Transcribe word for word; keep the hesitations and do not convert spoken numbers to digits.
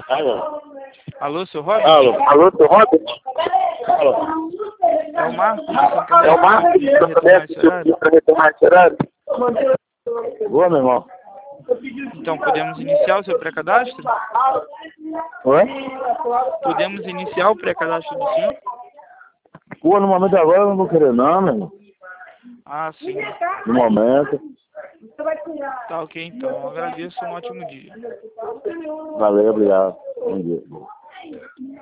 Alô? Alô, seu Robert? Alô? Alô, seu Robert? Alô? É o Marcos, É o Marcos, eu também para retomar esse horário. Boa, meu irmão. Então, podemos iniciar o seu pré-cadastro? Oi? Podemos iniciar o pré-cadastro do senhor? Pô, no momento agora eu não vou querer não, meu irmão. Ah, sim. No momento. Tá ok, então. Eu agradeço, um ótimo dia. Valeu, obrigado. Bom dia.